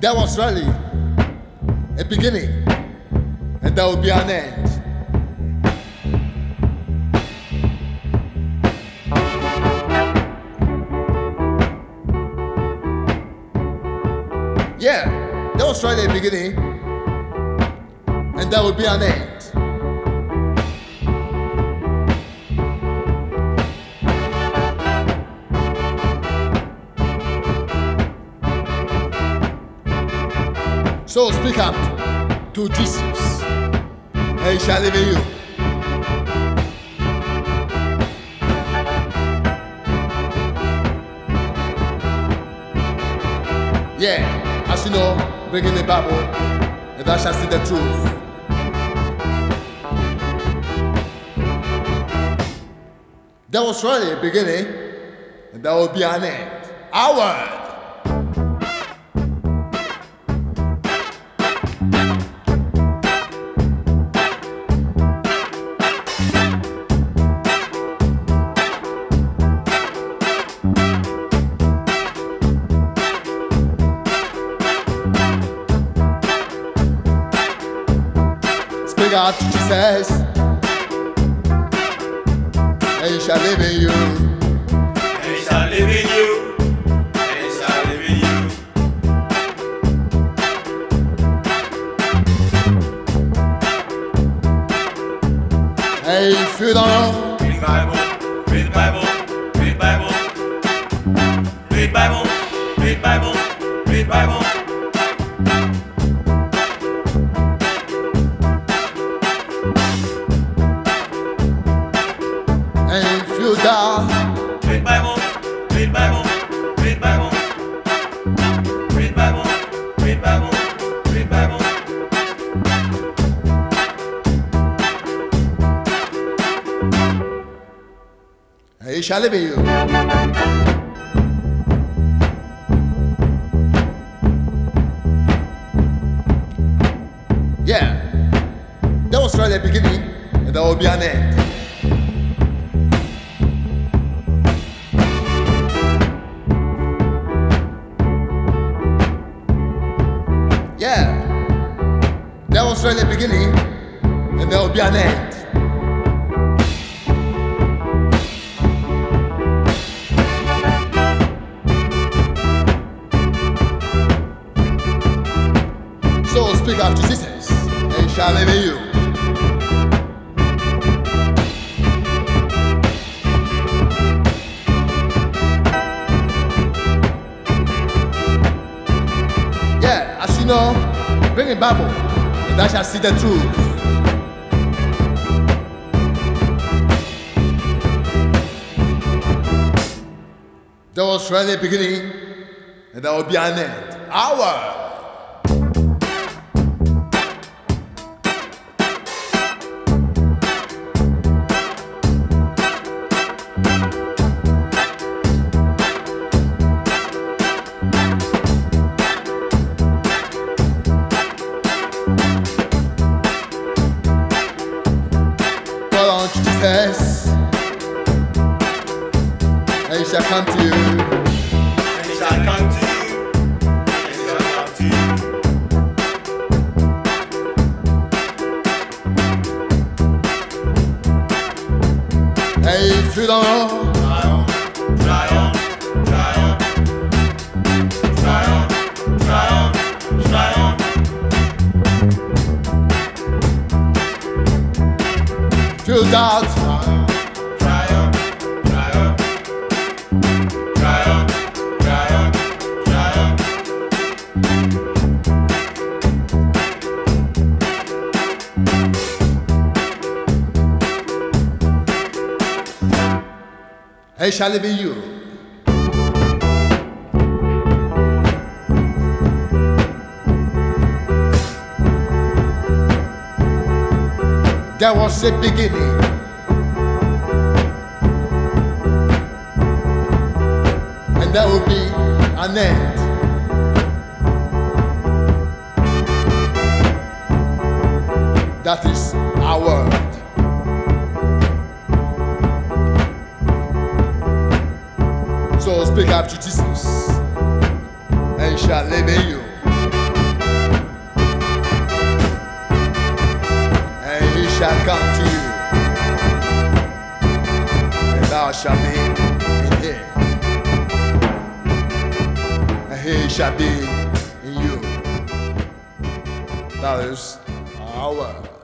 There was really a beginning, and there will be an end. Yeah, there was really a beginning, and there will be an end. So speak up to Jesus, and he shall live in you. Yeah, as you know, bring in the Bible, and thou shalt see the truth. There was really a beginning, and there will be an end. Our word. God, Jesus, and he shall live in you. And he shall live in you. And he shall live in you. Hey, if you don't know, read the Bible, read the Bible, read the Bible, read the Bible, read the Bible, read the Bible. And if you die, read Bible, read Bible, read Bible, read Bible, read Bible, read Bible. and he shall live in you. Yeah, there was really a beginning, and there will be an end. Yeah, there was really a beginning, and there will be an end. So speak after Jesus, and he shall live in you. Yeah, as you know, bring a Bible, and thou shalt see the truth. There was really a beginning, and there will be an end. Our Jesus, and he shall come to you. And he shall come to you. And he shall come to you. Hey, if you don't know, try on, try on, try on, try on, try on, try on. feel doubt. Try on, try on, try on, try on, try on. And he shall live in you. There was a beginning, and there will be an end. That is our word. So speak after Jesus, and he shall live in you. Shabby in here. Hey, Shabby in you. $1.